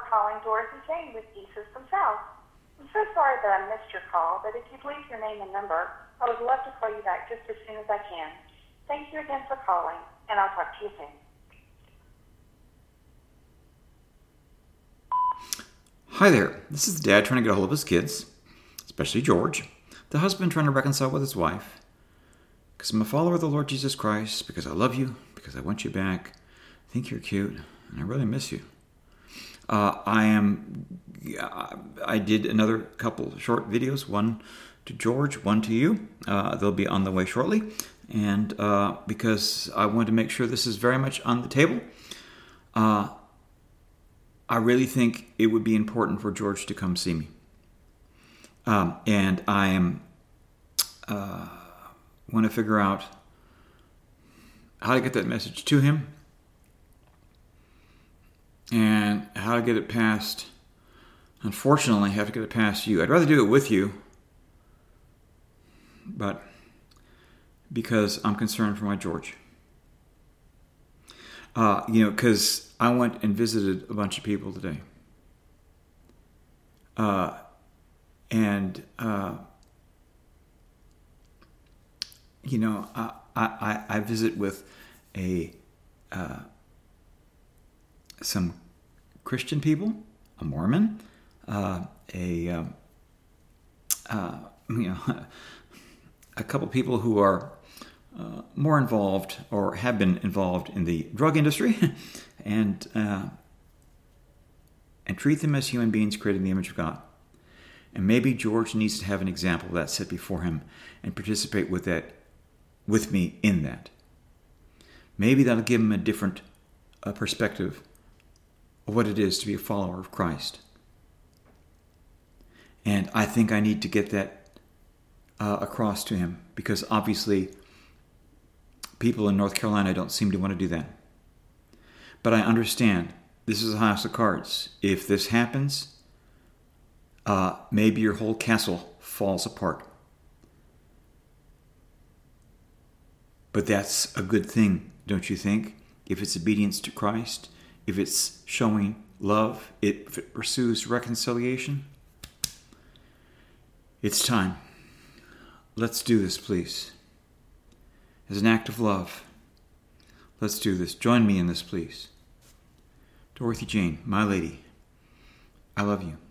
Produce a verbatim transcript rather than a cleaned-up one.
calling Dorothy Jane with E-System South. I'm so sorry that I missed your call, but if you'd leave your name and number, I would love to call you back just as soon as I can. Thank you again for calling, and I'll talk to you soon. Hi there, this is the dad trying to get a hold of his kids, especially George, the husband trying to reconcile with his wife. Because I'm a follower of the Lord Jesus Christ, because I love you, because I want you back, I think you're cute, and I really miss you. Uh, I am, I did another couple short videos, one to George, one to you. Uh, they'll be on the way shortly. And uh, because I want to make sure this is very much on the table, uh, I really think it would be important for George to come see me. Um, and I am uh, want to figure out how to get that message to him and how to get it past. Unfortunately, I have to get it past you. I'd rather do it with you, but because I'm concerned for my George. Uh, you know, because I went and visited a bunch of people today. Uh, and, uh, you know, I, I, I visit with a uh, some Christian people, a Mormon, uh, a um, uh, you know, a couple people who are uh, more involved or have been involved in the drug industry, and uh, and treat them as human beings created in the image of God. And maybe George needs to have an example of that set before him and participate with that, with me in that. Maybe that'll give him a different uh, perspective of what it is to be a follower of Christ. And I think I need to get that uh, across to him, because obviously people in North Carolina don't seem to want to do that. But I understand this is a house of cards. If this happens, uh, maybe your whole castle falls apart. But that's a good thing, don't you think? If it's obedience to Christ, if it's showing love, if it pursues reconciliation, it's time. Let's do this, please. As an act of love, let's do this. Join me in this, please. Dorothy Jane, my lady, I love you.